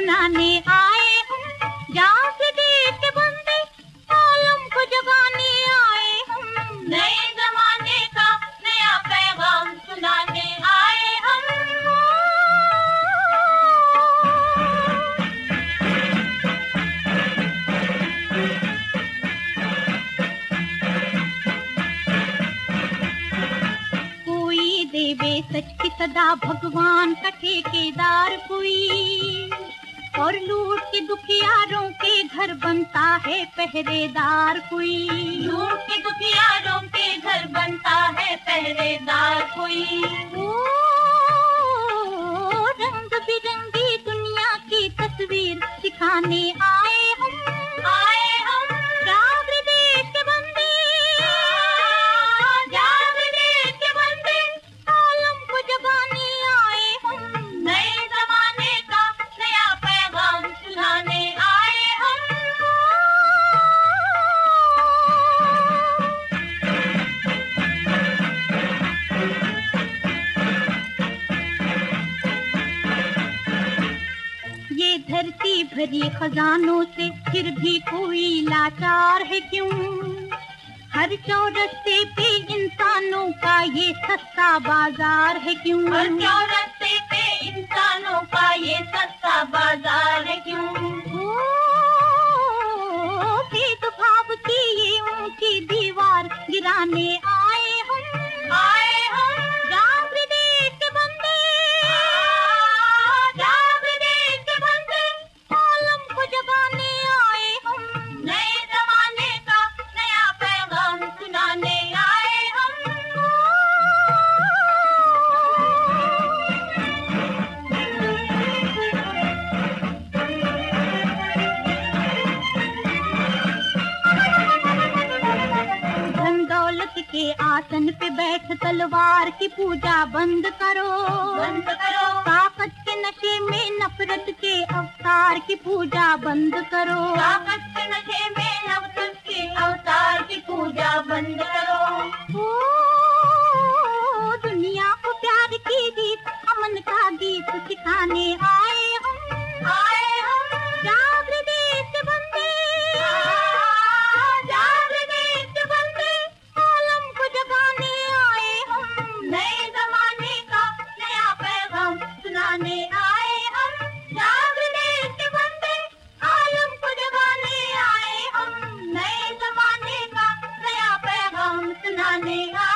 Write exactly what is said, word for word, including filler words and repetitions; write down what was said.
सुनाने आए हम, जहाँ से देश के बंदे आलम को जगाने आए हम, नए जमाने का नया पैगाम सुनाने आए हम। कोई देवे सच की सदा भगवान का ठेकेदार कोई, और लूट के दुखियारों के घर बनता है पहरेदार कोई, लूट के दुखियारों के घर बनता है पहरेदार कोई। ओ रंग बिरंगी दुनिया की तस्वीर दिखाने आए हम, आए हम जागृत देश के बंदे, जागृत देश के बंदे, आलम को जगाने आए हम, नए जमाने का नया पैगाम सुनाने आए हम। ये धरती भरी खजानों से फिर भी कोई लाचार है क्यों, हर चौरस्ते पे इंसानों का ये सस्ता बाजार है क्यों, हर चौरस्ते पे इंसानों का ये सस्ता बाजार है क्यों। ओ भेदभाव की ये ऊंची दीवार गिराने आए हम, आए हम जागृत देश के बंदे, जागृत देश के बंदे, आलम को जगाने आए हम, नए जमाने का नया पैगाम सुनाने आए हम। धन दौलत के आसन पे बैठ तलवार की पूजा बंद करो, बंद करो ताकत के नशे में नफरत के अवतार की पूजा बंद करो, ताकत के नशे में नफरत के अवतार की पूजा बंद करो। ओ दुनिया को प्यार की गीत अमन का गीत सिखाने आए हम, आए हम जागृत देश के बंदे, जागृत देश के बंदे, आलम को जगाने आए हम, नए जमाने का नया पैगाम सुनाने आए हम, जागृत देश के बंदे, आलम को जगाने आए हम, नए जमाने का नया पैगाम सुनाने आए।